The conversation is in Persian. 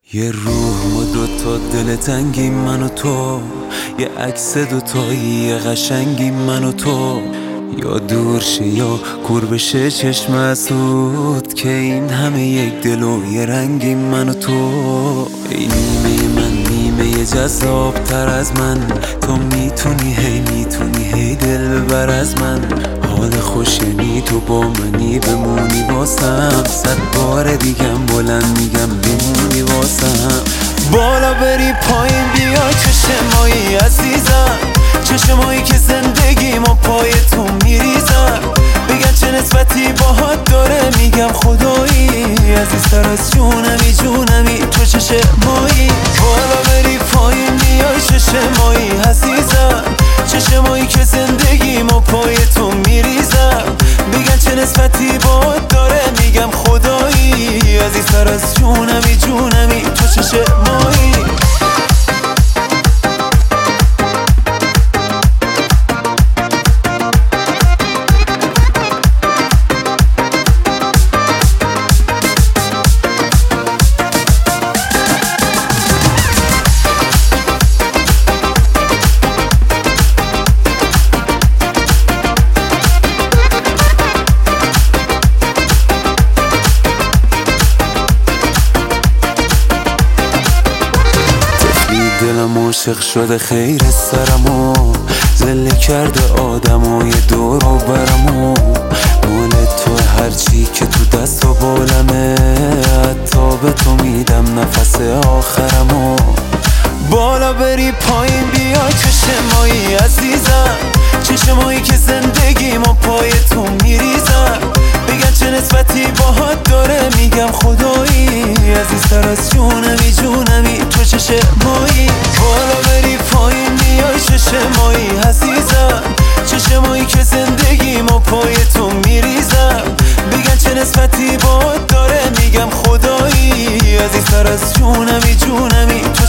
یه روح و دوتا دل تنگی من و تو، یه عکس دوتایی یه قشنگی من و تو، یا دور شه یا کور بشه چشم اسود که این همه یک دل و یه رنگی من و تو. ای نیمه من نیمه جذاب تر از من، تو میتونی هی دل ببر از من. حال خوش یعنی تو با منی بمونی واسم، 100 بار دیگم بلند میگم بمونی واسم. بالا بری پایین بیا چشمایی عزیزم، چشمایی که زندگیم و پای تو میریزم. بگن چه نسبتی باهات داره میگم خدایی، عزیزتر از جونمی تو چشمایی. بالا بری پایین بیای چشمایی عزیزم، چشمایی که زندگیم و پای تو میریزم. بگن چه نسبتی باهات داره میگم خدایی، عزیزتر از جونمی تو چشمایی. دلم عاشق شده خیر سرمو، زله کرده آدمو یه دور و برمو. مال تو هرچی که تو دست و بالمه، حتی به تو میدم نفس آخرمو. بالا بری پایین بیا چشمایی عزیزم، چشمایی که زندگیم و پای تو میریزم. بگن چه نسبتی باهات داره میگم خدایی، عزیزتر از جونمی تو چشمایی. بالا بری پایین بیای چشمایی عزیزم، چشمایی که زندگیم و پای تو میریزم. بگن چه نسبتی باهات داره میگم خدایی، عزیزتر از جونمی تو